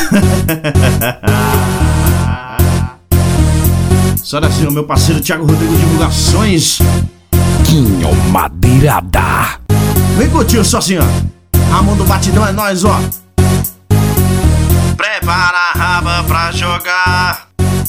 Só assim, o meu parceiro Thiago Rodrigo Divulgações. Quinho Madeirada. Vem curtir só assim, ó. Ramon do Batidão é nóis, ó. Prepara a raba pra jogar.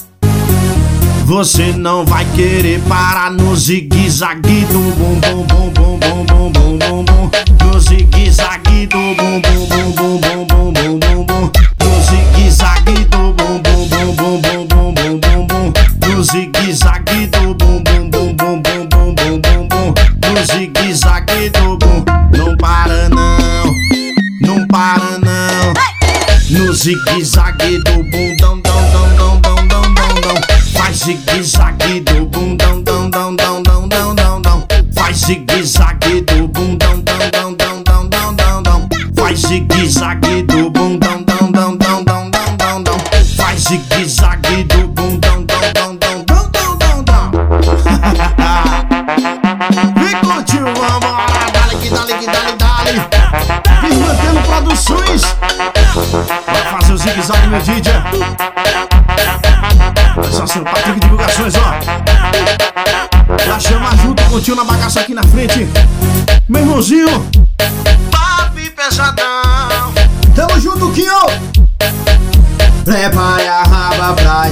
Você não vai querer parar no zigue-zague do bum bum bum bum bum bum bum bum bum. No zigue-zague do bum bum bum bum bum bum bum bum bum. No zigue-zague do bum bum bum bum bum bum bum bum bum. No zigue-zague do bum bum bum bum bum bum bum bum bum. No zigue-zague do bum. Não para não, não para não. No zigue-zague do bum dão dão dão dão dão dão dão dão. Faz zigue-zague do bum dão dão dão dão dão dão dão dão. Faz zigue-zague do bum dão dão dão dão dão dão dão dão. Faz zigue-zague do bum dão dão dão dão dão dão dão dão. Faz zigue-zague do bum dão dão dão dão dão dão dão dão. Vem curtir, vambora, dale que dale que dale dale. Vem mantendo produções. Vai fazer o zigue-zague, meu DJ. Só seu Patrick Divulgações, ó. Já chama junto, continua na bagaça aqui na frente. Meu irmãozinho Papi Pesadão. Tamo junto, Quinho. Prepare a raba pra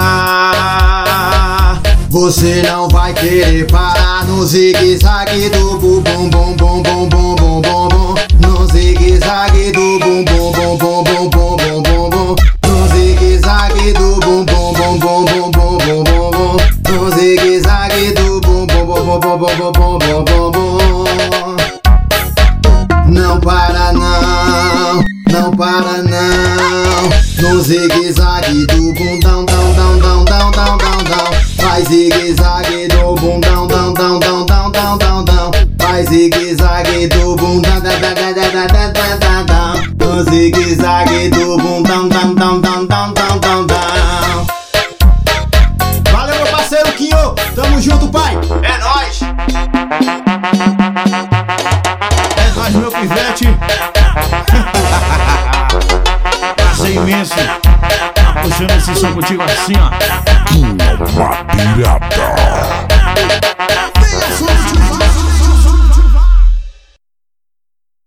jogar. Você não vai querer parar no zigue-zague do bum bum bum bum bum bum bum bum bum. No zigue-zague do bum bum bum bum bum bum bum bum bum. No zigue-zague do bum bum bum bum bum bum bum bum bum. No zigue-zague do bum bum bum bum bum bum bum bum bum bum. Não para não, não para não. No zigue-zague do bum dão dão dão dão dão dão dão dão. Faz zigue-zague do bum dão dão dão dão dão dão dão dão. Faz zigue-zague do bum dão dão dão dão dão dão dão dão. No zigue-zague do bum dão dão dão dão dão dão dão dão. Valeu, meu parceiro Quinho. Tamo junto, pai. É nóis. É nóis, meu pivete. Prazer imenso. Puxando esse som contigo assim, ó. Quinho Madeirada.